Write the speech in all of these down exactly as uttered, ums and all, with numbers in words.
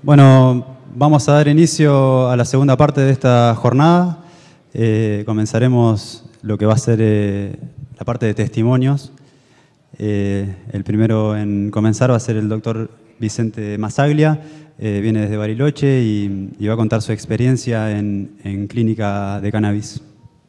Bueno, vamos a dar inicio a la segunda parte de esta jornada. Eh, comenzaremos lo que va a ser eh, la parte de testimonios. Eh, el primero en comenzar va a ser el doctor Vicente Massaglia. Eh, viene desde Bariloche y, y va a contar su experiencia en, en clínica de cannabis.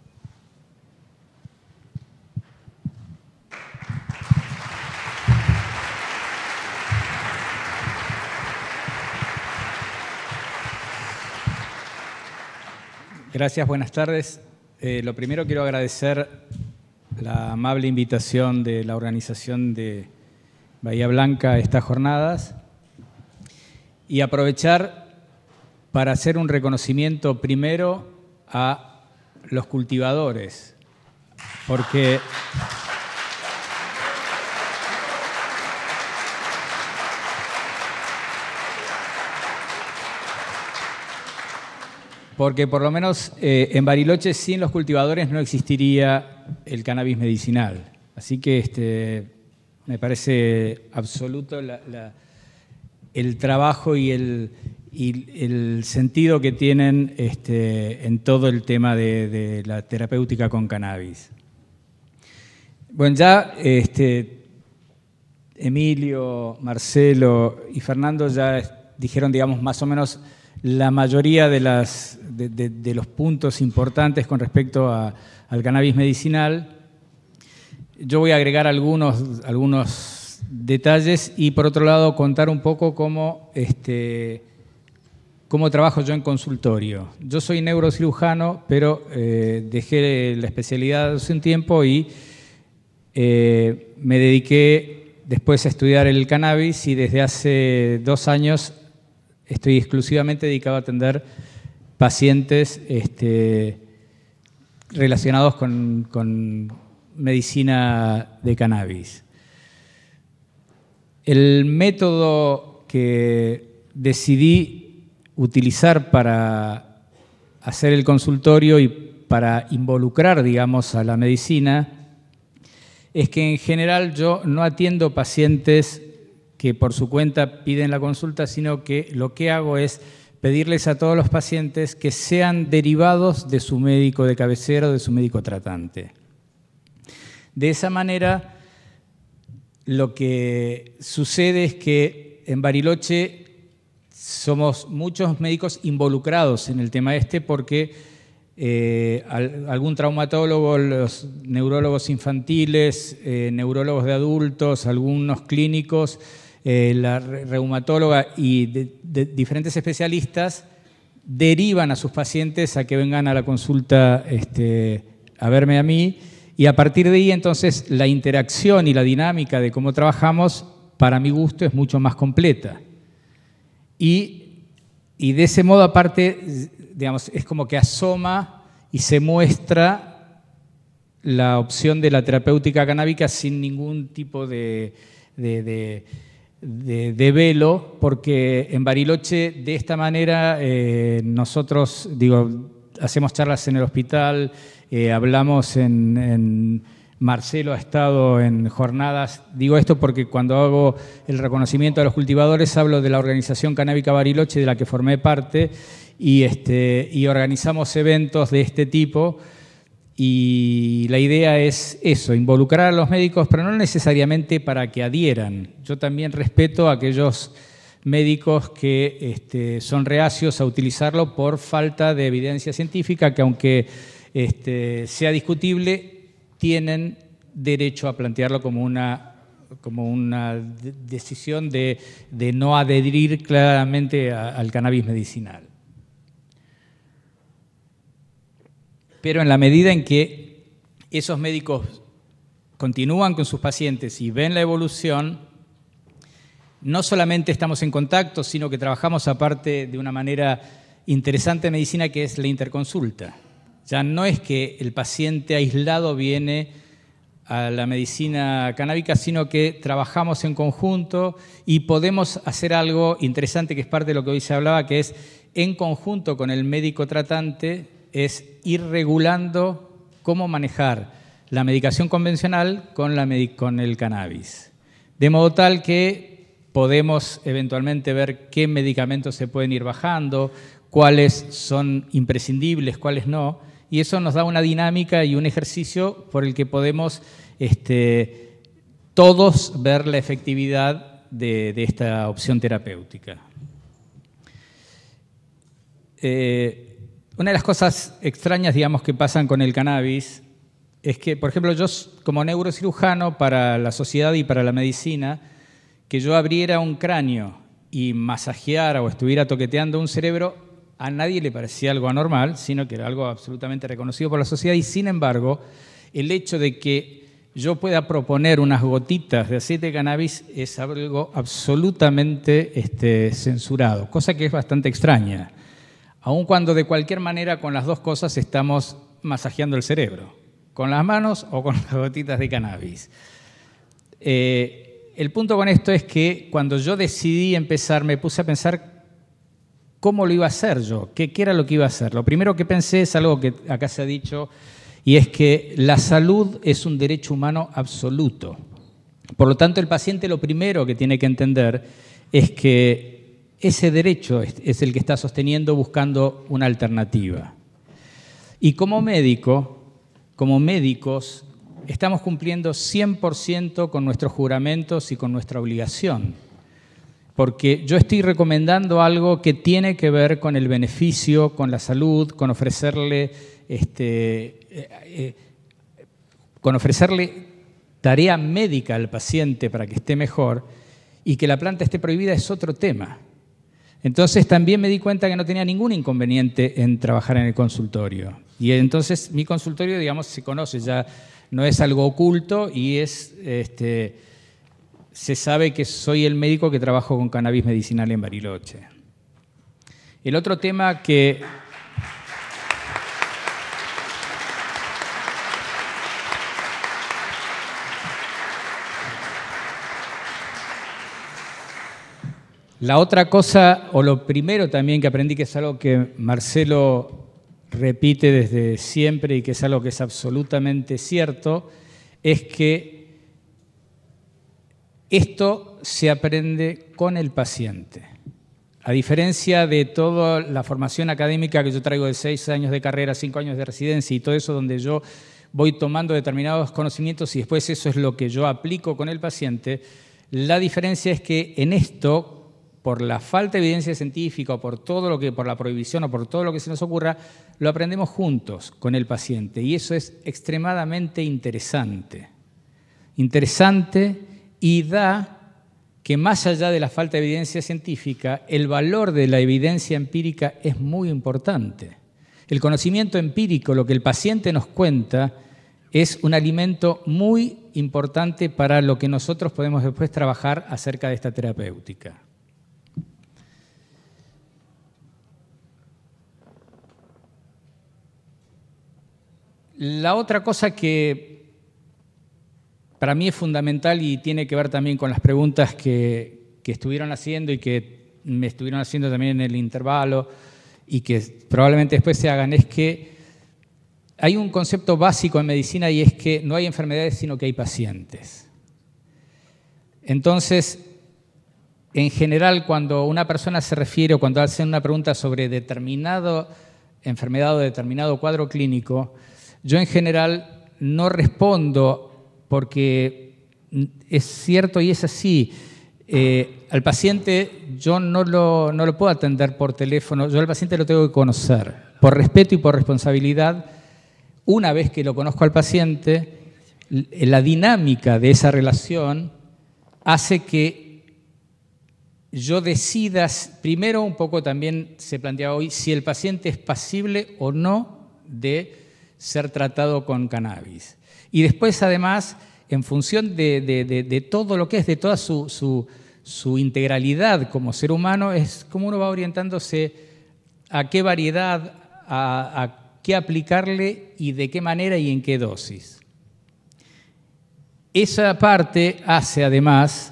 Gracias, buenas tardes. Eh, lo primero quiero agradecer la amable invitación de la organización de Bahía Blanca a estas jornadas y aprovechar para hacer un reconocimiento primero a los cultivadores, porque Porque por lo menos eh, en Bariloche sin los cultivadores no existiría el cannabis medicinal. Así que este, me parece absoluto la, la, el trabajo y el, y el sentido que tienen este, en todo el tema de, de la terapéutica con cannabis. Bueno, ya este, Emilio, Marcelo y Fernando ya dijeron, digamos, más o menos la mayoría de, las, de, de, de los puntos importantes con respecto a, al cannabis medicinal. Yo voy a agregar algunos, algunos detalles y, por otro lado, contar un poco cómo, este, cómo trabajo yo en consultorio. Yo soy neurocirujano, pero eh, dejé la especialidad hace un tiempo y eh, me dediqué después a estudiar el cannabis y desde hace dos años estoy exclusivamente dedicado a atender pacientes este, relacionados con, con medicina de cannabis. El método que decidí utilizar para hacer el consultorio y para involucrar, digamos, a la medicina es que en general yo no atiendo pacientes que por su cuenta piden la consulta, sino que lo que hago es pedirles a todos los pacientes que sean derivados de su médico de cabecera o de su médico tratante. De esa manera, lo que sucede es que en Bariloche somos muchos médicos involucrados en el tema este porque eh, algún traumatólogo, los neurólogos infantiles, eh, neurólogos de adultos, algunos clínicos, Eh, la reumatóloga y de, de diferentes especialistas derivan a sus pacientes a que vengan a la consulta este, a verme a mí y a partir de ahí entonces la interacción y la dinámica de cómo trabajamos para mi gusto es mucho más completa y, y de ese modo aparte digamos, es como que asoma y se muestra la opción de la terapéutica canábica sin ningún tipo de, de, de De, de velo, porque en Bariloche de esta manera eh, nosotros, digo, hacemos charlas en el hospital, eh, hablamos en, en... Marcelo ha estado en jornadas, digo esto porque cuando hago el reconocimiento a los cultivadores hablo de la Organización Canábica Bariloche de la que formé parte y, este, y organizamos eventos de este tipo. Y la idea es eso, involucrar a los médicos, pero no necesariamente para que adhieran. Yo también respeto a aquellos médicos que este, son reacios a utilizarlo por falta de evidencia científica, que aunque este, sea discutible, tienen derecho a plantearlo como una, como una decisión de, de no adherir claramente a, al cannabis medicinal. Pero en la medida en que esos médicos continúan con sus pacientes y ven la evolución, no solamente estamos en contacto, sino que trabajamos aparte de una manera interesante en medicina que es la interconsulta. Ya no es que el paciente aislado viene a la medicina canábica, sino que trabajamos en conjunto y podemos hacer algo interesante que es parte de lo que hoy se hablaba, que es en conjunto con el médico tratante, es ir regulando cómo manejar la medicación convencional con, la, con el cannabis. De modo tal que podemos eventualmente ver qué medicamentos se pueden ir bajando, cuáles son imprescindibles, cuáles no, y eso nos da una dinámica y un ejercicio por el que podemos este, todos ver la efectividad de, de esta opción terapéutica. Eh, una de las cosas extrañas, digamos, que pasan con el cannabis es que, por ejemplo, yo como neurocirujano para la sociedad y para la medicina, que yo abriera un cráneo y masajeara o estuviera toqueteando un cerebro, a nadie le parecía algo anormal, sino que era algo absolutamente reconocido por la sociedad, y sin embargo, el hecho de que yo pueda proponer unas gotitas de aceite de cannabis es algo absolutamente este, censurado, cosa que es bastante extraña, aun cuando de cualquier manera con las dos cosas estamos masajeando el cerebro, con las manos o con las gotitas de cannabis. Eh, el punto con esto es que cuando yo decidí empezar, me puse a pensar ¿cómo lo iba a hacer yo? ¿Qué, ¿Qué era lo que iba a hacer? Lo primero que pensé es algo que acá se ha dicho, y es que la salud es un derecho humano absoluto. Por lo tanto, el paciente lo primero que tiene que entender es que ese derecho es el que está sosteniendo buscando una alternativa. Y como médico, como médicos, estamos cumpliendo cien por ciento con nuestros juramentos y con nuestra obligación. Porque yo estoy recomendando algo que tiene que ver con el beneficio, con la salud, con ofrecerle, este, eh, eh, con ofrecerle tarea médica al paciente para que esté mejor, y que la planta esté prohibida es otro tema. Entonces también me di cuenta que no tenía ningún inconveniente en trabajar en el consultorio. Y entonces mi consultorio, digamos, se conoce, ya no es algo oculto y es... Este, se sabe que soy el médico que trabajo con cannabis medicinal en Bariloche. El otro tema que... La otra cosa, o lo primero también que aprendí, que es algo que Marcelo repite desde siempre y que es algo que es absolutamente cierto, es que esto se aprende con el paciente. A diferencia de toda la formación académica que yo traigo de seis años de carrera, cinco años de residencia y todo eso, donde yo voy tomando determinados conocimientos y después eso es lo que yo aplico con el paciente, la diferencia es que en esto, por la falta de evidencia científica o por todo lo que, por la prohibición o por todo lo que se nos ocurra, lo aprendemos juntos con el paciente y eso es extremadamente interesante. Interesante y da que más allá de la falta de evidencia científica, el valor de la evidencia empírica es muy importante. El conocimiento empírico, lo que el paciente nos cuenta, es un alimento muy importante para lo que nosotros podemos después trabajar acerca de esta terapéutica. La otra cosa que para mí es fundamental y tiene que ver también con las preguntas que, que estuvieron haciendo y que me estuvieron haciendo también en el intervalo y que probablemente después se hagan, es que hay un concepto básico en medicina y es que no hay enfermedades sino que hay pacientes. Entonces, en general, cuando una persona se refiere o cuando hacen una pregunta sobre determinada enfermedad o determinado cuadro clínico, yo en general no respondo porque es cierto y es así. Eh, al paciente yo no lo, no lo puedo atender por teléfono, yo al paciente lo tengo que conocer. Por respeto y por responsabilidad, una vez que lo conozco al paciente, la dinámica de esa relación hace que yo decida, primero un poco también se plantea hoy, si el paciente es pasible o no de ser tratado con cannabis. Y después, además, en función de, de, de, de todo lo que es, de toda su, su, su integralidad como ser humano, es como uno va orientándose a qué variedad, a, a qué aplicarle y de qué manera y en qué dosis. Esa parte hace, además,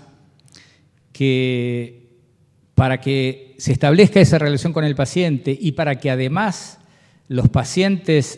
que para que se establezca esa relación con el paciente y para que, además, los pacientes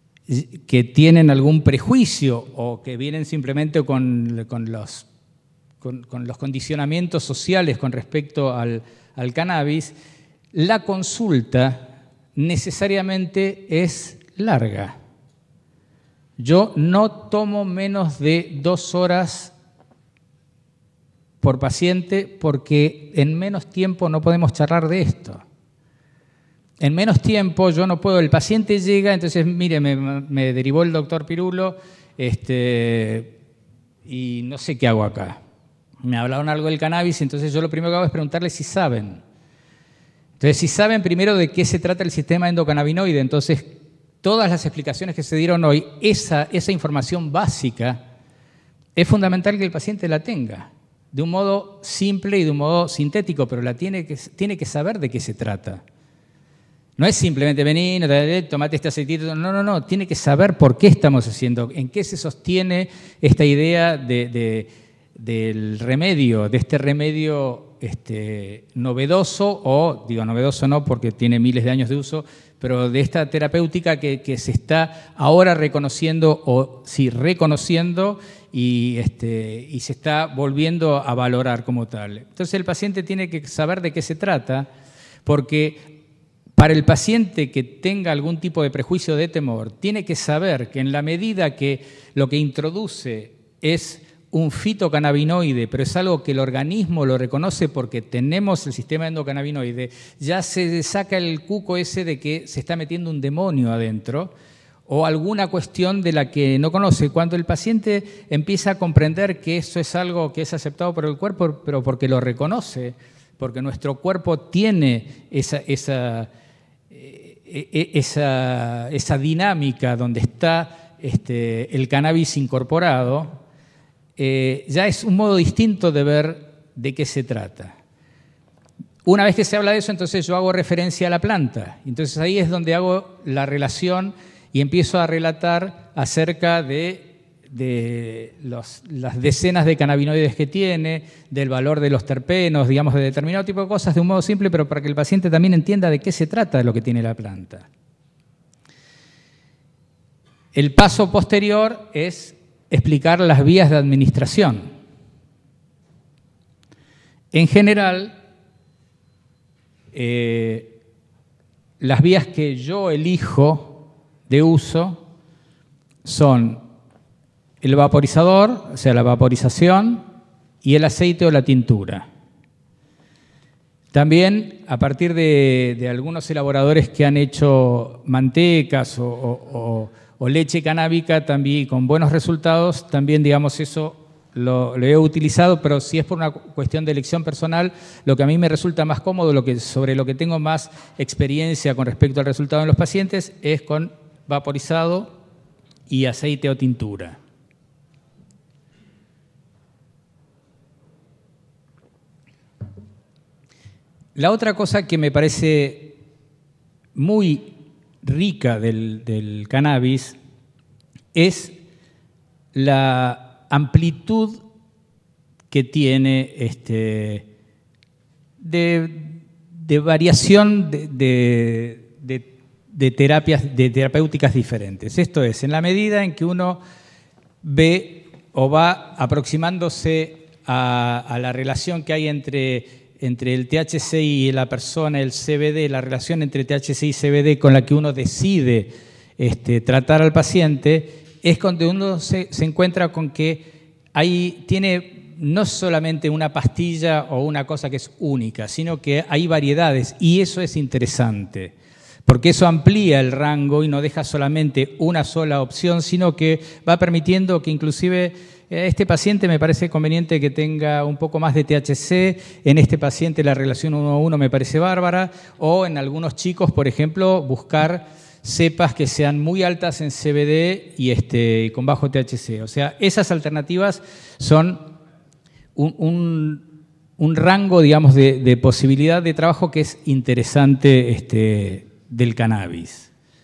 que tienen algún prejuicio o que vienen simplemente con, con, los, con, con los condicionamientos sociales con respecto al, al cannabis, la consulta necesariamente es larga. Yo no tomo menos de dos horas por paciente porque en menos tiempo no podemos charlar de esto. En menos tiempo yo no puedo, el paciente llega, entonces mire, me, me derivó el doctor Pirulo este, y no sé qué hago acá. Me hablaron algo del cannabis, entonces yo lo primero que hago es preguntarles si saben. Entonces, si saben primero de qué se trata el sistema endocannabinoide, entonces todas las explicaciones que se dieron hoy, esa, esa información básica, es fundamental que el paciente la tenga, de un modo simple y de un modo sintético, pero la tiene que, tiene que saber de qué se trata. No es simplemente venir, tomate este aceitito, no, no, no, tiene que saber por qué estamos haciendo, en qué se sostiene esta idea de, de, del remedio, de este remedio este, novedoso, o digo novedoso no porque tiene miles de años de uso, pero de esta terapéutica que, que se está ahora reconociendo, o sí, reconociendo y, este, y se está volviendo a valorar como tal. Entonces el paciente tiene que saber de qué se trata, porque para el paciente que tenga algún tipo de prejuicio o de temor, tiene que saber que en la medida que lo que introduce es un fitocannabinoide, pero es algo que el organismo lo reconoce porque tenemos el sistema endocannabinoide, ya se saca el cuco ese de que se está metiendo un demonio adentro o alguna cuestión de la que no conoce. Cuando el paciente empieza a comprender que eso es algo que es aceptado por el cuerpo, pero porque lo reconoce, porque nuestro cuerpo tiene esa, esa, esa, esa dinámica donde está este, el cannabis incorporado, Eh, ya es un modo distinto de ver de qué se trata. Una vez que se habla de eso, entonces yo hago referencia a la planta. Entonces ahí es donde hago la relación y empiezo a relatar acerca de, de los, las decenas de cannabinoides que tiene, del valor de los terpenos, digamos, de determinado tipo de cosas, de un modo simple, pero para que el paciente también entienda de qué se trata de lo que tiene la planta. El paso posterior es explicar las vías de administración. En general, eh, las vías que yo elijo de uso son el vaporizador, o sea, la vaporización, y el aceite o la tintura. También, a partir de, de algunos elaboradores que han hecho mantecas o, o, o o leche canábica también con buenos resultados, también, digamos, eso lo, lo he utilizado, pero si es por una cuestión de elección personal, lo que a mí me resulta más cómodo, lo que, sobre lo que tengo más experiencia con respecto al resultado en los pacientes, es con vaporizado y aceite o tintura. La otra cosa que me parece muy rica del, del cannabis es la amplitud que tiene este, de, de variación de, de, de, de terapias, de terapéuticas diferentes. Esto es, en la medida en que uno ve o va aproximándose a, a la relación que hay entre entre el T H C y la persona, el C B D, la relación entre T H C y C B D con la que uno decide este, tratar al paciente, es cuando uno se, se encuentra con que ahí tiene no solamente una pastilla o una cosa que es única, sino que hay variedades, y eso es interesante, porque eso amplía el rango y no deja solamente una sola opción, sino que va permitiendo que inclusive este paciente me parece conveniente que tenga un poco más de T H C, en este paciente la relación uno a uno me parece bárbara, o en algunos chicos, por ejemplo, buscar cepas que sean muy altas en C B D y este, con bajo T H C. O sea, esas alternativas son un, un, un rango, digamos, de, de posibilidad de trabajo que es interesante este, del cannabis.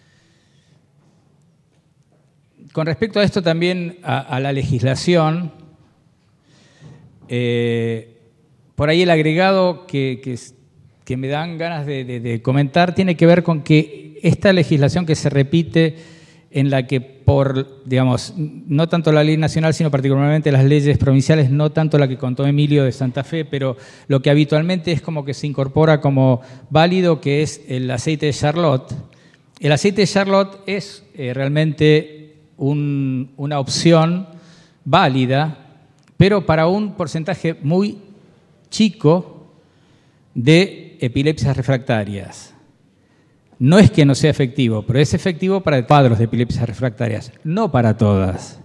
Con respecto a esto también, a, a la legislación, eh, por ahí el agregado que, que, que me dan ganas de, de, de comentar tiene que ver con que esta legislación que se repite en la que por, digamos, no tanto la ley nacional, sino particularmente las leyes provinciales, no tanto la que contó Emilio de Santa Fe, pero lo que habitualmente es como que se incorpora como válido, que es el aceite de Charlotte. El aceite de Charlotte es eh, realmente un, una opción válida, pero para un porcentaje muy chico de epilepsias refractarias. No es que no sea efectivo, pero es efectivo para cuadros de epilepsias refractarias, no para todas.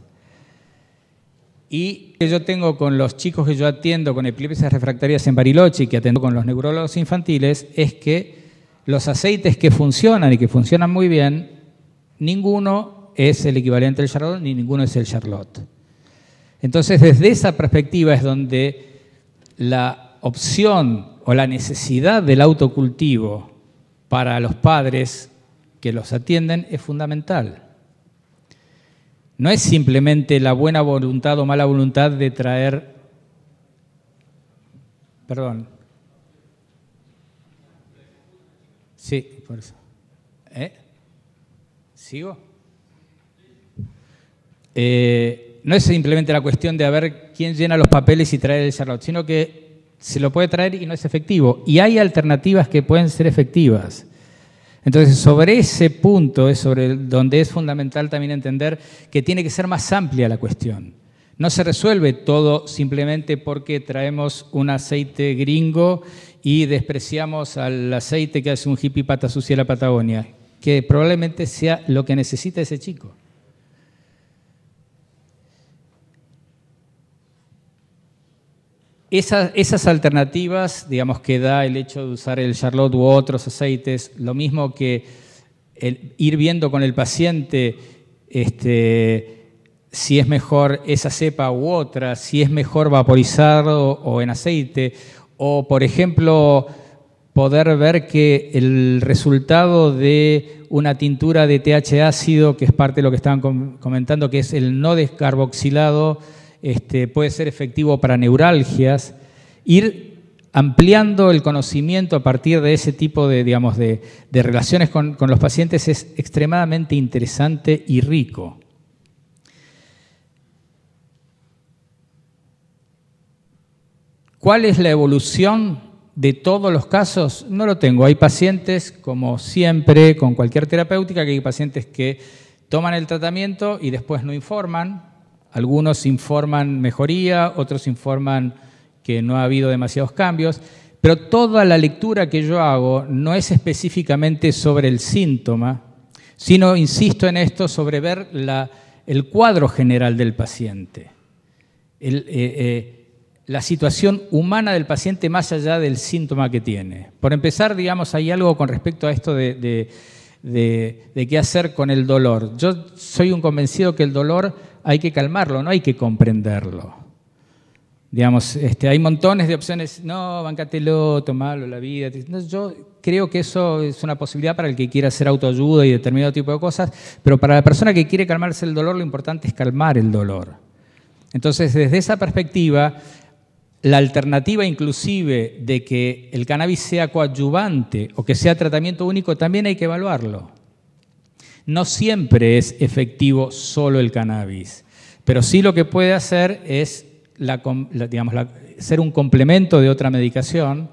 Y que yo tengo con los chicos que yo atiendo con epilepsias refractarias en Bariloche y que atiendo con los neurólogos infantiles es que los aceites que funcionan y que funcionan muy bien, ninguno es el equivalente al Charlotte ni ninguno es el Charlotte. Entonces, desde esa perspectiva es donde la opción o la necesidad del autocultivo para los padres que los atienden es fundamental. No es simplemente la buena voluntad o mala voluntad de traer... Perdón. Sí, por eso. ¿Eh? ¿Sigo? Eh, no es simplemente la cuestión de a ver quién llena los papeles y trae el Charlotte, sino que se lo puede traer y no es efectivo. Y hay alternativas que pueden ser efectivas. Entonces, sobre ese punto es sobre donde es fundamental también entender que tiene que ser más amplia la cuestión. No se resuelve todo simplemente porque traemos un aceite gringo y despreciamos al aceite que hace un hippie pata sucia en la Patagonia, que probablemente sea lo que necesita ese chico. Esas, esas alternativas, digamos, que da el hecho de usar el Charlotte u otros aceites, lo mismo que el ir viendo con el paciente este, si es mejor esa cepa u otra, si es mejor vaporizado o en aceite, o, por ejemplo, poder ver que el resultado de una tintura de T H ácido, que es parte de lo que estaban comentando, que es el no descarboxilado, Este, puede ser efectivo para neuralgias, ir ampliando el conocimiento a partir de ese tipo de, digamos, de, de relaciones con, con los pacientes es extremadamente interesante y rico. ¿Cuál es la evolución de todos los casos? No lo tengo. Hay pacientes, como siempre, con cualquier terapéutica, que hay pacientes que toman el tratamiento y después no informan. Algunos informan mejoría, otros informan que no ha habido demasiados cambios, pero toda la lectura que yo hago no es específicamente sobre el síntoma, sino, insisto en esto, sobre ver la, el cuadro general del paciente, el, eh, eh, la situación humana del paciente más allá del síntoma que tiene. Por empezar, digamos, hay algo con respecto a esto de, de, de, de qué hacer con el dolor. Yo soy un convencido que el dolor hay que calmarlo, no hay que comprenderlo. Digamos, este, hay montones de opciones, no, bancátelo, tomalo, la vida. No, yo creo que eso es una posibilidad para el que quiera hacer autoayuda y determinado tipo de cosas, pero para la persona que quiere calmarse el dolor, lo importante es calmar el dolor. Entonces, desde esa perspectiva, la alternativa inclusive de que el cannabis sea coadyuvante o que sea tratamiento único, también hay que evaluarlo. No siempre es efectivo solo el cannabis, pero sí lo que puede hacer es la, la, digamos, la, ser un complemento de otra medicación,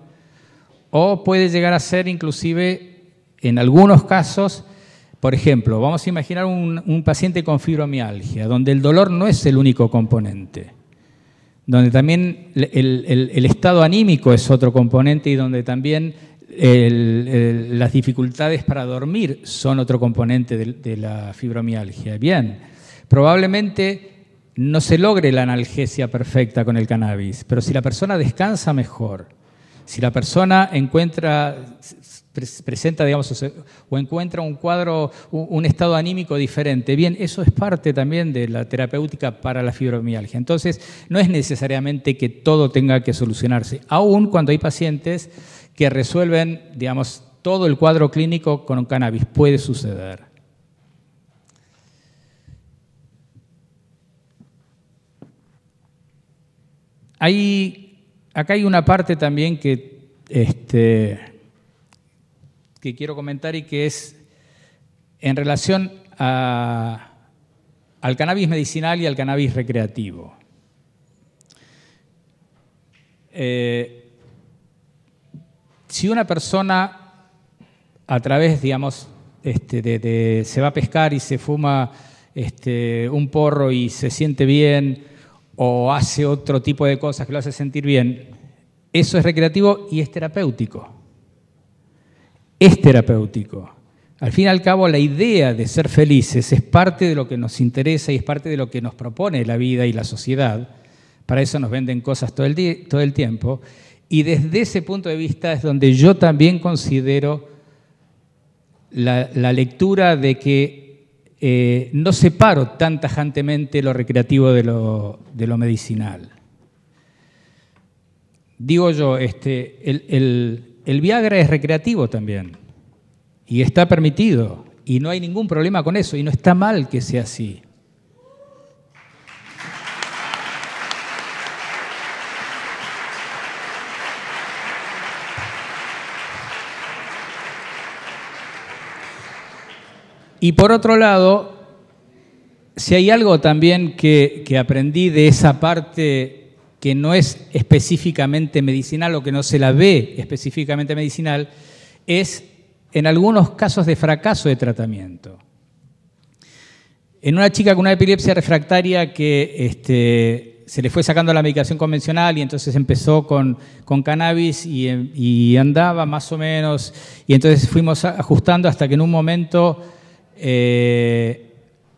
o puede llegar a ser inclusive, en algunos casos, por ejemplo, vamos a imaginar un, un paciente con fibromialgia, donde el dolor no es el único componente, donde también el, el, el estado anímico es otro componente y donde también El, el, las dificultades para dormir son otro componente de, de la fibromialgia. Bien, probablemente no se logre la analgesia perfecta con el cannabis, pero si la persona descansa mejor, si la persona encuentra, presenta, digamos, o encuentra un cuadro, un estado anímico diferente, bien, eso es parte también de la terapéutica para la fibromialgia. Entonces, no es necesariamente que todo tenga que solucionarse, aun cuando hay pacientes que resuelven, digamos, todo el cuadro clínico con cannabis. Puede suceder. Hay, acá hay una parte también que, este, que quiero comentar y que es en relación a, al cannabis medicinal y al cannabis recreativo. Eh, si una persona a través, digamos, este, de, de, se va a pescar y se fuma este, un porro y se siente bien, o hace otro tipo de cosas que lo hace sentir bien, eso es recreativo y es terapéutico. Es terapéutico. Al fin y al cabo, la idea de ser felices es parte de lo que nos interesa y es parte de lo que nos propone la vida y la sociedad. Para eso nos venden cosas todo el, día, todo el tiempo. Y desde ese punto de vista es donde yo también considero la, la lectura de que eh, no separo tan tajantemente lo recreativo de lo, de lo medicinal. Digo yo, este, el, el, el Viagra es recreativo también y está permitido y no hay ningún problema con eso y no está mal que sea así. Y por otro lado, si hay algo también que, que aprendí de esa parte que no es específicamente medicinal o que no se la ve específicamente medicinal, es en algunos casos de fracaso de tratamiento. En una chica con una epilepsia refractaria que este, se le fue sacando la medicación convencional y entonces empezó con, con cannabis y, y andaba más o menos, y entonces fuimos ajustando hasta que en un momento eh,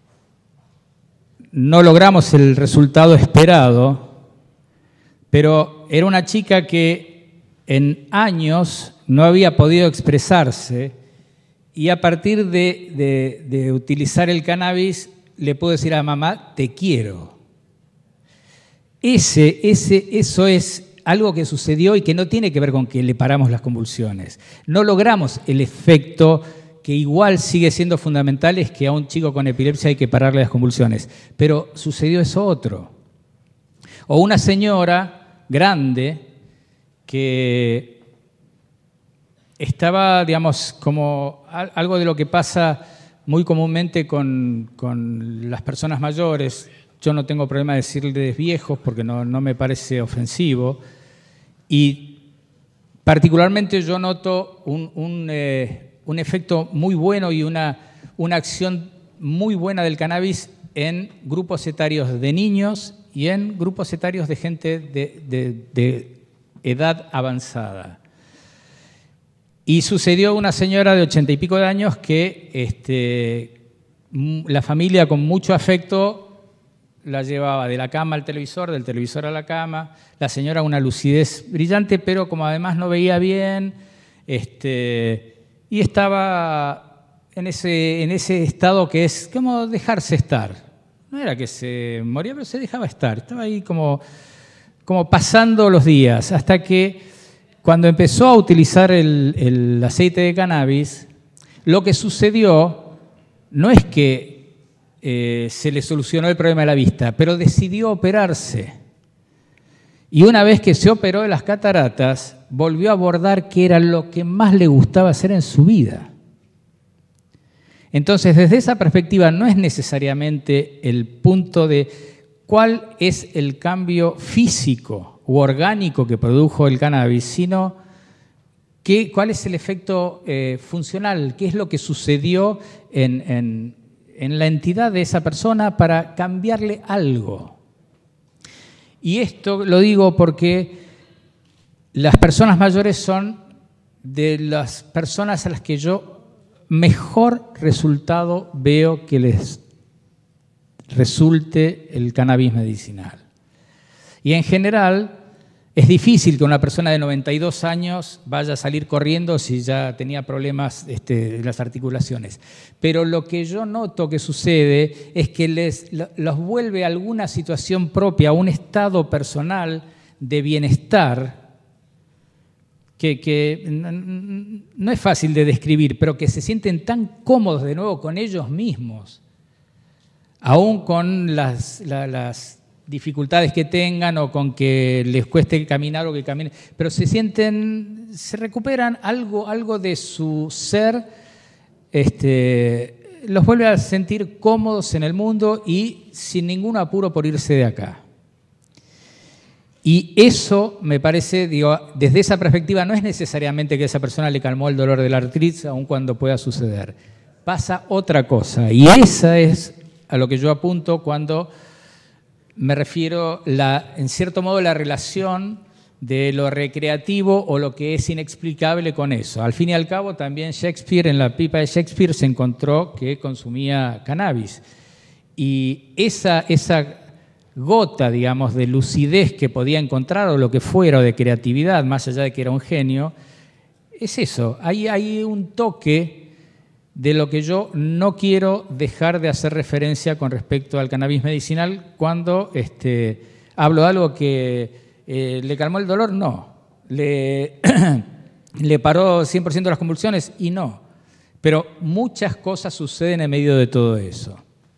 no logramos el resultado esperado. Pero era una chica que en años no había podido expresarse y a partir de, de, de utilizar el cannabis le puedo decir a mamá, te quiero. Ese, ese, eso es algo que sucedió y que no tiene que ver con que le paramos las convulsiones. No logramos el efecto que igual sigue siendo fundamental, es que a un chico con epilepsia hay que pararle las convulsiones. Pero sucedió eso otro. O una señora grande que estaba, digamos, como algo de lo que pasa muy comúnmente con, con las personas mayores. Yo no tengo problema de decirles viejos porque no, no me parece ofensivo. Y particularmente yo noto un, un, eh, un efecto muy bueno y una, una acción muy buena del cannabis en grupos etarios de niños y en grupos etarios de gente de, de, de edad avanzada. Y sucedió una señora de ochenta y pico de años que este, la familia con mucho afecto la llevaba de la cama al televisor, del televisor a la cama. La señora una lucidez brillante, pero como además no veía bien, este, y estaba en ese, en ese estado que es como dejarse estar. No era que se moría, pero se dejaba estar. Estaba ahí como, como pasando los días, hasta que cuando empezó a utilizar el, el aceite de cannabis, lo que sucedió no es que eh, se le solucionó el problema de la vista, pero decidió operarse. Y una vez que se operó de las cataratas, volvió a abordar qué era lo que más le gustaba hacer en su vida. Entonces, desde esa perspectiva, no es necesariamente el punto de cuál es el cambio físico u orgánico que produjo el cannabis, sino qué, cuál es el efecto eh, funcional, qué es lo que sucedió en, en, en la entidad de esa persona para cambiarle algo. Y esto lo digo porque las personas mayores son de las personas a las que yo mejor resultado veo que les resulte el cannabis medicinal. Y en general es difícil que una persona de noventa y dos años vaya a salir corriendo si ya tenía problemas este, en las articulaciones. Pero lo que yo noto que sucede es que les, los vuelve a alguna situación propia, a un estado personal de bienestar Que, que no es fácil de describir, pero que se sienten tan cómodos de nuevo con ellos mismos, aún con las, la, las dificultades que tengan o con que les cueste caminar o que caminen, pero se sienten, se recuperan algo, algo de su ser este, los vuelve a sentir cómodos en el mundo y sin ningún apuro por irse de acá. Y eso me parece, digo, desde esa perspectiva no es necesariamente que a esa persona le calmó el dolor de la artritis, aun cuando pueda suceder. Pasa otra cosa, y esa es a lo que yo apunto cuando me refiero, la, en cierto modo, la relación de lo recreativo o lo que es inexplicable con eso. Al fin y al cabo, también Shakespeare, en la pipa de Shakespeare, se encontró que consumía cannabis. Y esa, esa gota, digamos, de lucidez que podía encontrar, o lo que fuera, o de creatividad, más allá de que era un genio, es eso. Hay, hay un toque de lo que yo no quiero dejar de hacer referencia con respecto al cannabis medicinal cuando este, hablo de algo que eh, le calmó el dolor, no. Le, le paró cien por ciento de las convulsiones, y no. Pero muchas cosas suceden en medio de todo eso.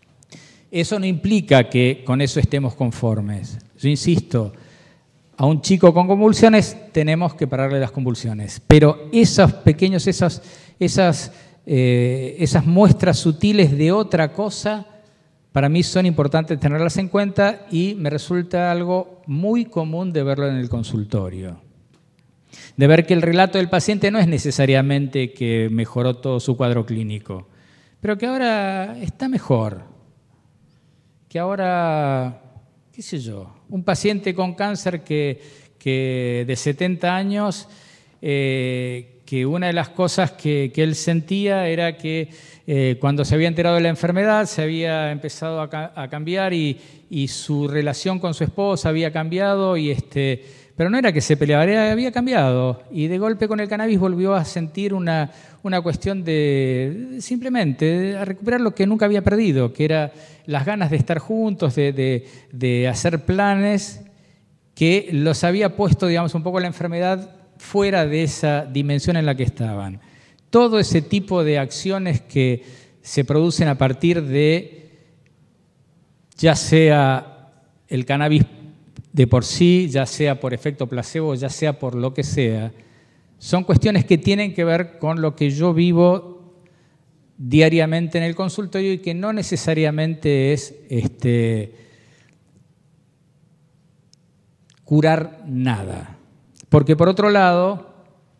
Eso no implica que con eso estemos conformes. Yo insisto, a un chico con convulsiones tenemos que pararle las convulsiones. Pero esos pequeños, esas, esas, eh, esas muestras sutiles de otra cosa, para mí son importantes tenerlas en cuenta, y me resulta algo muy común de verlo en el consultorio. De ver que el relato del paciente no es necesariamente que mejoró todo su cuadro clínico, pero que ahora está mejor. Que ahora, qué sé yo, un paciente con cáncer que, que de setenta años, eh, que una de las cosas que, que él sentía era que eh, cuando se había enterado de la enfermedad se había empezado a, ca a cambiar y, y su relación con su esposa había cambiado, y este, pero no era que se peleaba, era, había cambiado, y de golpe con el cannabis volvió a sentir una, una cuestión de simplemente de, a recuperar lo que nunca había perdido, que era las ganas de estar juntos, de, de, de hacer planes que los había puesto, digamos, un poco la enfermedad fuera de esa dimensión en la que estaban. Todo ese tipo de acciones que se producen a partir de, ya sea el cannabis de por sí, ya sea por efecto placebo, ya sea por lo que sea, son cuestiones que tienen que ver con lo que yo vivo diariamente en el consultorio, y que no necesariamente es este, curar nada. Porque por otro lado,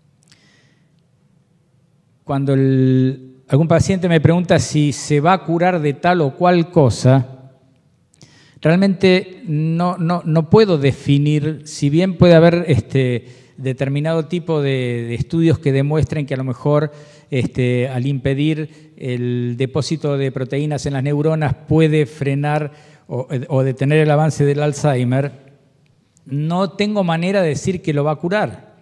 cuando el, algún paciente me pregunta si se va a curar de tal o cual cosa, realmente no, no, no puedo definir, si bien puede haber este, determinado tipo de, de estudios que demuestren que a lo mejor este, al impedir el depósito de proteínas en las neuronas puede frenar o, o detener el avance del Alzheimer, no tengo manera de decir que lo va a curar.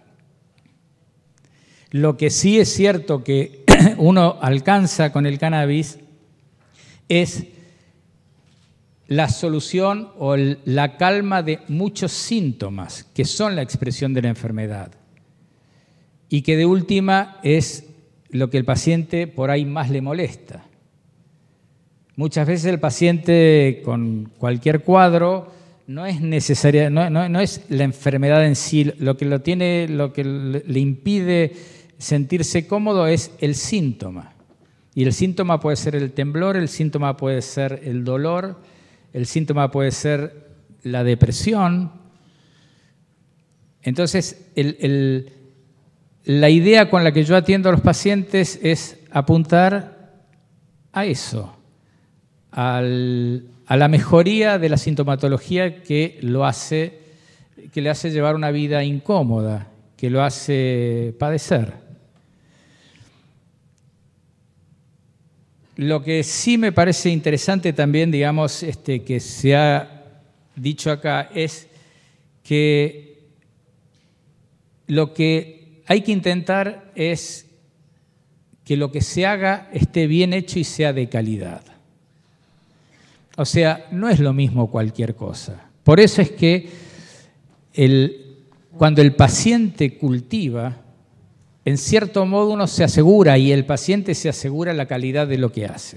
Lo que sí es cierto que uno alcanza con el cannabis es la solución o la calma de muchos síntomas que son la expresión de la enfermedad, y que de última es lo que el paciente por ahí más le molesta. Muchas veces el paciente con cualquier cuadro no es necesaria, no, no, no es la enfermedad en sí, lo que lo tiene, lo que le impide sentirse cómodo es el síntoma. Y el síntoma puede ser el temblor, el síntoma puede ser el dolor, el síntoma puede ser la depresión. Entonces, el, el, la idea con la que yo atiendo a los pacientes es apuntar a eso, al, a la mejoría de la sintomatología que, lo hace, que le hace llevar una vida incómoda, que lo hace padecer. Lo que sí me parece interesante también, digamos, este, que se ha dicho acá, es que lo que hay que intentar es que lo que se haga esté bien hecho y sea de calidad. O sea, no es lo mismo cualquier cosa. Por eso es que el, cuando el paciente cultiva, en cierto modo uno se asegura, y el paciente se asegura la calidad de lo que hace.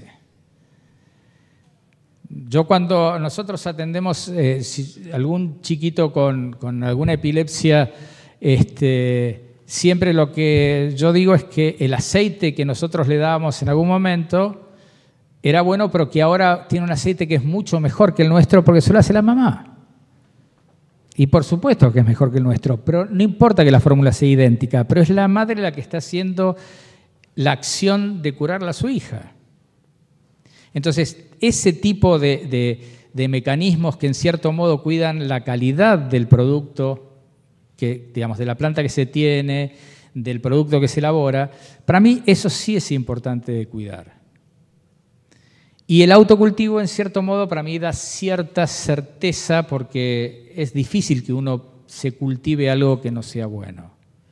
Yo cuando nosotros atendemos eh, si algún chiquito con, con alguna epilepsia, este, siempre lo que yo digo es que el aceite que nosotros le dábamos en algún momento era bueno, pero que ahora tiene un aceite que es mucho mejor que el nuestro porque se lo hace la mamá. Y por supuesto que es mejor que el nuestro, pero no importa que la fórmula sea idéntica, pero es la madre la que está haciendo la acción de curarla a su hija. Entonces, ese tipo de, de, de mecanismos que en cierto modo cuidan la calidad del producto, que, digamos, de la planta que se tiene, del producto que se elabora, para mí eso sí es importante de cuidar. Y el autocultivo, en cierto modo, para mí da cierta certeza porque es difícil que uno se cultive algo que no sea bueno.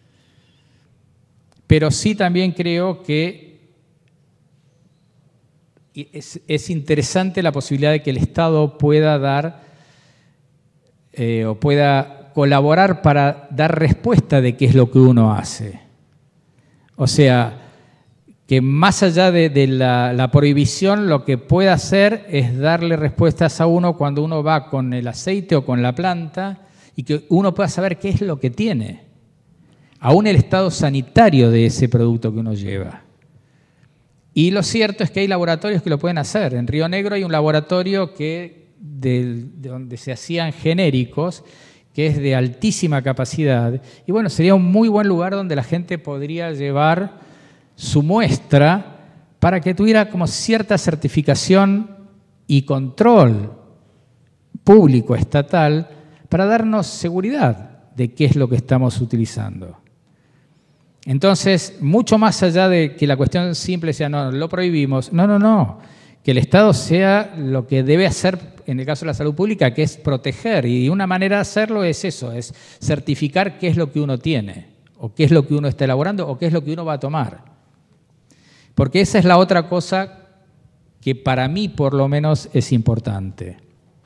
Pero sí también creo que es, es interesante la posibilidad de que el Estado pueda dar eh, o pueda colaborar para dar respuesta de qué es lo que uno hace. O sea, que más allá de, de la, la prohibición, lo que puede hacer es darle respuestas a uno cuando uno va con el aceite o con la planta y que uno pueda saber qué es lo que tiene, aún el estado sanitario de ese producto que uno lleva. Y lo cierto es que hay laboratorios que lo pueden hacer. En Río Negro hay un laboratorio que de, de donde se hacían genéricos, que es de altísima capacidad. Y bueno, sería un muy buen lugar donde la gente podría llevar su muestra para que tuviera como cierta certificación y control público, estatal, para darnos seguridad de qué es lo que estamos utilizando. Entonces, mucho más allá de que la cuestión simple sea, no, lo prohibimos, no, no, no, que el Estado sea lo que debe hacer en el caso de la salud pública, que es proteger, y una manera de hacerlo es eso, es certificar qué es lo que uno tiene, o qué es lo que uno está elaborando, o qué es lo que uno va a tomar. Porque esa es la otra cosa que para mí, por lo menos, es importante.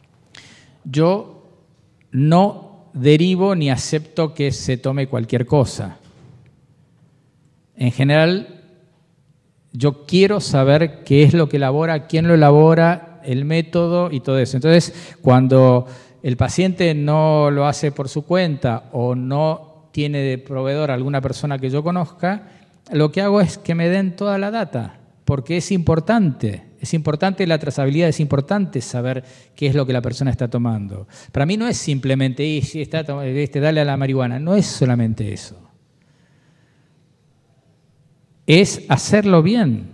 Yo no derivo ni acepto que se tome cualquier cosa. En general, yo quiero saber qué es lo que elabora, quién lo elabora, el método y todo eso. Entonces, cuando el paciente no lo hace por su cuenta o no tiene de proveedor a alguna persona que yo conozca, lo que hago es que me den toda la data, porque es importante. Es importante la trazabilidad, es importante saber qué es lo que la persona está tomando. Para mí no es simplemente, y si está, este, dale a la marihuana, no es solamente eso. Es hacerlo bien.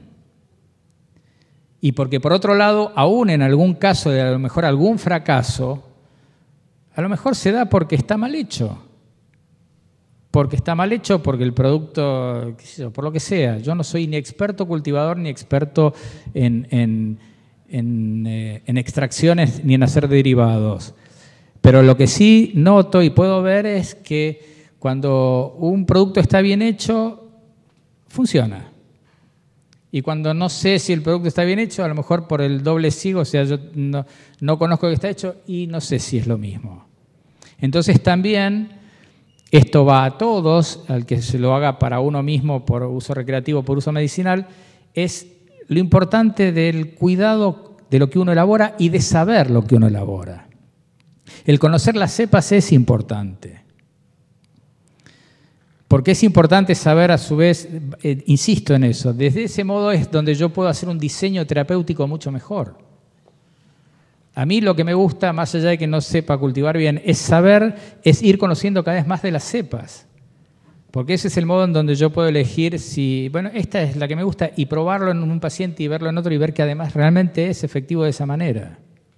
Y porque por otro lado, aún en algún caso de a lo mejor algún fracaso, a lo mejor se da porque está mal hecho. Porque está mal hecho, porque el producto, qué sé yo, por lo que sea. Yo no soy ni experto cultivador ni experto en, en, en, eh, en extracciones ni en hacer derivados. Pero lo que sí noto y puedo ver es que cuando un producto está bien hecho, funciona. Y cuando no sé si el producto está bien hecho, a lo mejor por el doble sigo, o sea, yo no, no conozco que está hecho y no sé si es lo mismo. Entonces también esto va a todos, al que se lo haga para uno mismo por uso recreativo, por uso medicinal, es lo importante del cuidado de lo que uno elabora y de saber lo que uno elabora. El conocer las cepas es importante. Porque es importante saber a su vez, eh, insisto en eso, desde ese modo es donde yo puedo hacer un diseño terapéutico mucho mejor. A mí lo que me gusta, más allá de que no sepa cultivar bien, es saber, es ir conociendo cada vez más de las cepas. Porque ese es el modo en donde yo puedo elegir si, bueno, esta es la que me gusta y probarlo en un paciente y verlo en otro y ver que además realmente es efectivo de esa manera.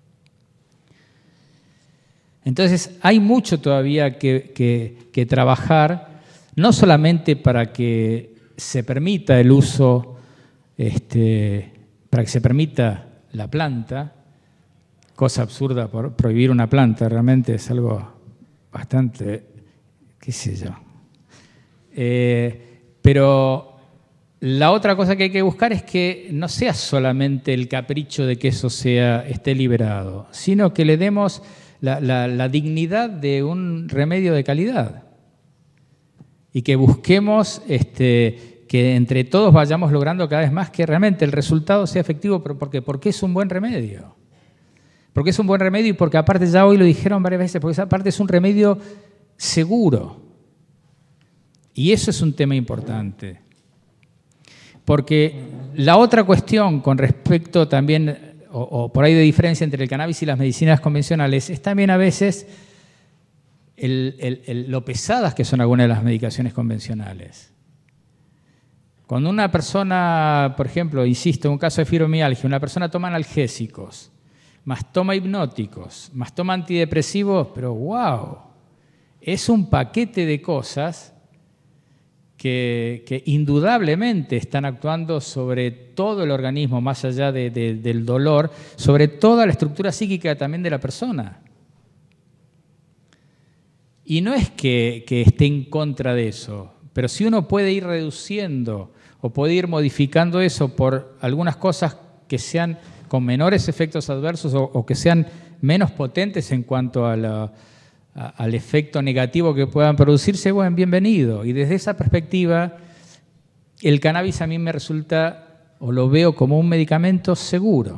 Entonces hay mucho todavía que, que, que trabajar, no solamente para que se permita el uso, este, para que se permita la planta, cosa absurda por prohibir una planta, realmente es algo bastante, qué sé yo. Eh, pero la otra cosa que hay que buscar es que no sea solamente el capricho de que eso sea, esté liberado, sino que le demos la, la, la dignidad de un remedio de calidad. Y que busquemos este, que entre todos vayamos logrando cada vez más que realmente el resultado sea efectivo, pero ¿por qué? Porque es un buen remedio. Porque es un buen remedio y porque aparte ya hoy lo dijeron varias veces, porque aparte es un remedio seguro. Y eso es un tema importante. Porque la otra cuestión con respecto también, o, o por ahí de diferencia entre el cannabis y las medicinas convencionales, es también a veces el, el, el, lo pesadas que son algunas de las medicaciones convencionales. Cuando una persona, por ejemplo, insisto, en un caso de fibromialgia, una persona toma analgésicos, más toma hipnóticos, más toma antidepresivos, pero wow, es un paquete de cosas que, que indudablemente están actuando sobre todo el organismo, más allá de, de, del dolor, sobre toda la estructura psíquica también de la persona. Y no es que, que esté en contra de eso, pero si uno puede ir reduciendo o puede ir modificando eso por algunas cosas que sean con menores efectos adversos o, o que sean menos potentes en cuanto a la, a, al efecto negativo que puedan producirse, bueno, bienvenido. Y desde esa perspectiva, el cannabis a mí me resulta, o lo veo como un medicamento seguro.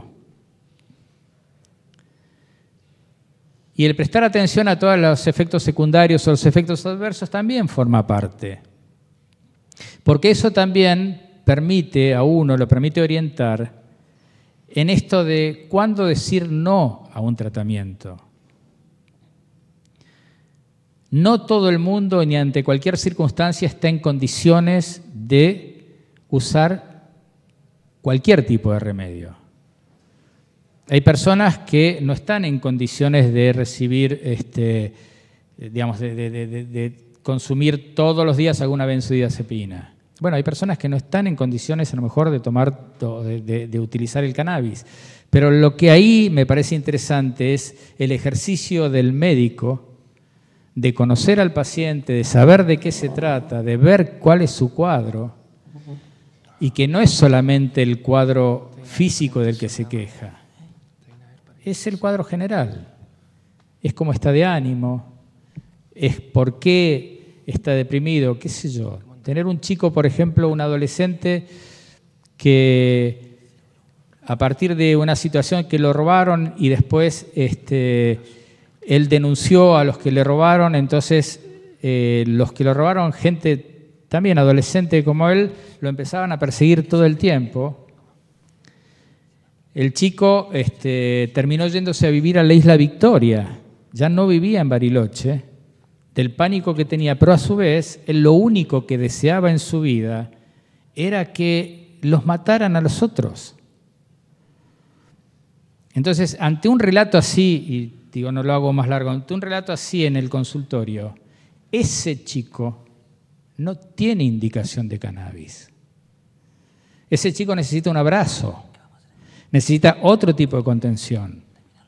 Y el prestar atención a todos los efectos secundarios o los efectos adversos también forma parte. Porque eso también permite a uno, lo permite orientar en esto de cuándo decir no a un tratamiento. No todo el mundo ni ante cualquier circunstancia está en condiciones de usar cualquier tipo de remedio. Hay personas que no están en condiciones de recibir, este, digamos, de, de, de, de consumir todos los días alguna benzodiazepina. Bueno, hay personas que no están en condiciones a lo mejor de tomar, de, de, de utilizar el cannabis. Pero lo que ahí me parece interesante es el ejercicio del médico de conocer al paciente, de saber de qué se trata, de ver cuál es su cuadro y que no es solamente el cuadro físico del que se queja, es el cuadro general. Es cómo está de ánimo, es por qué está deprimido, qué sé yo. Tener un chico, por ejemplo, un adolescente que a partir de una situación que lo robaron y después este, él denunció a los que le robaron, entonces eh, los que lo robaron, gente también adolescente como él, lo empezaban a perseguir todo el tiempo. El chico este, terminó yéndose a vivir a la Isla Victoria, ya no vivía en Bariloche, del pánico que tenía, pero a su vez, él lo único que deseaba en su vida era que los mataran a los otros. Entonces, ante un relato así, y digo, no lo hago más largo, ante un relato así en el consultorio, ese chico no tiene indicación de cannabis. Ese chico necesita un abrazo, necesita otro tipo de contención.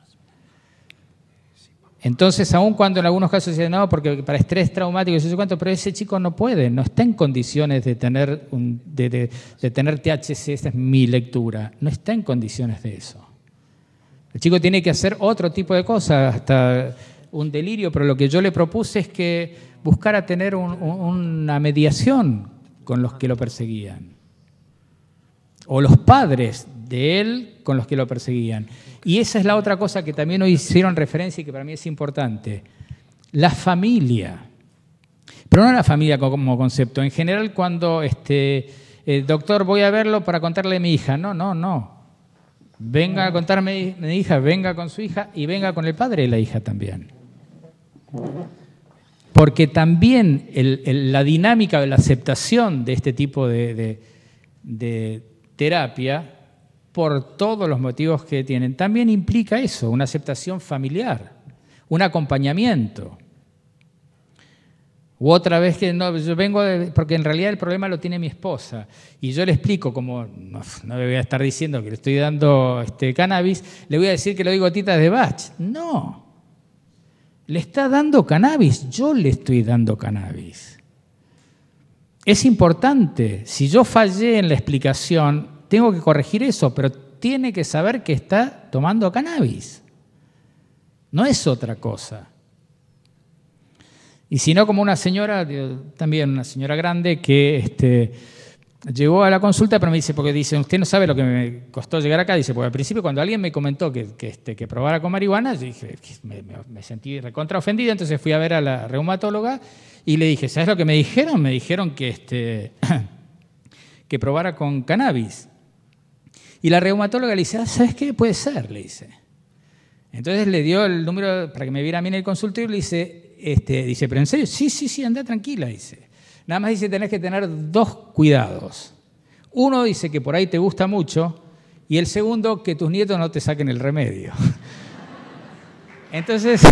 Entonces, aun cuando en algunos casos dicen, no, porque para estrés traumático, no sé cuánto, pero ese chico no puede, no está en condiciones de tener, un, de, de, de tener T H C, esta es mi lectura, no está en condiciones de eso. El chico tiene que hacer otro tipo de cosas, hasta un delirio, pero lo que yo le propuse es que buscara tener un, un, una mediación con los que lo perseguían. O los padres de él con los que lo perseguían. Y esa es la otra cosa que también hoy hicieron referencia y que para mí es importante. La familia. Pero no la familia como concepto. En general, cuando, este, eh, doctor, voy a verlo para contarle a mi hija. No, no, no. Venga a contarme a mi hija, venga con su hija y venga con el padre de la hija también. Porque también el, el, la dinámica de la aceptación de este tipo de, de, de terapia, por todos los motivos que tienen, también implica eso, una aceptación familiar, un acompañamiento. U otra vez que no, yo vengo de, porque en realidad el problema lo tiene mi esposa y yo le explico, como no, no le voy a estar diciendo que le estoy dando este, cannabis, le voy a decir que le doy gotitas de Bach. No, le está dando cannabis, yo le estoy dando cannabis. Es importante, si yo fallé en la explicación, tengo que corregir eso, pero tiene que saber que está tomando cannabis. No es otra cosa. Y si no, como una señora, también una señora grande, que este, llegó a la consulta, pero me dice, porque dice, usted no sabe lo que me costó llegar acá. Dice, porque al principio cuando alguien me comentó que, que, este, que probara con marihuana, yo dije, me, me, me sentí recontra ofendida, entonces fui a ver a la reumatóloga y le dije, ¿sabes lo que me dijeron? Me dijeron que... Este, que probara con cannabis. Y la reumatóloga le dice, ah, ¿sabes qué? Puede ser, le dice. Entonces le dio el número para que me viera a mí en el consultorio y le dice, este, dice, ¿pero en serio? Sí, sí, sí, anda tranquila, dice. Nada más dice, tenés que tener dos cuidados. Uno dice que por ahí te gusta mucho y el segundo, que tus nietos no te saquen el remedio. Entonces...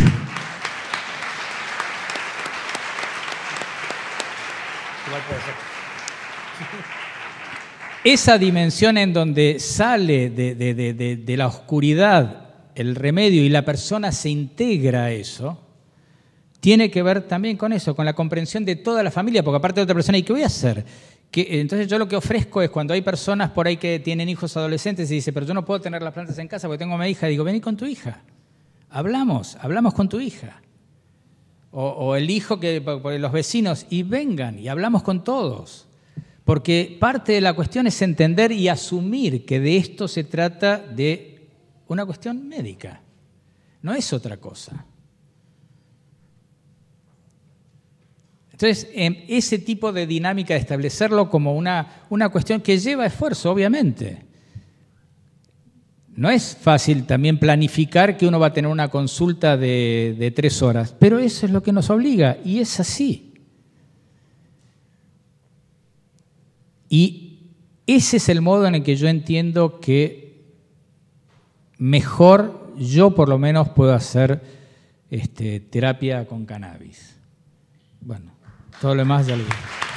esa dimensión en donde sale de, de, de, de, de la oscuridad el remedio y la persona se integra a eso, tiene que ver también con eso, con la comprensión de toda la familia, porque aparte de otra persona, ¿y qué voy a hacer? Que, entonces yo lo que ofrezco es cuando hay personas por ahí que tienen hijos adolescentes y dicen, pero yo no puedo tener las plantas en casa porque tengo a mi hija, digo, vení con tu hija, hablamos, hablamos con tu hija. O, o el hijo, que por los vecinos, y vengan, y hablamos con todos. Porque parte de la cuestión es entender y asumir que de esto se trata de una cuestión médica, no es otra cosa. Entonces, ese tipo de dinámica de establecerlo como una, una cuestión que lleva esfuerzo, obviamente. No es fácil también planificar que uno va a tener una consulta de, de tres horas, pero eso es lo que nos obliga, y es así. Y ese es el modo en el que yo entiendo que mejor yo por lo menos puedo hacer este, terapia con cannabis. Bueno, todo lo demás ya lo digo.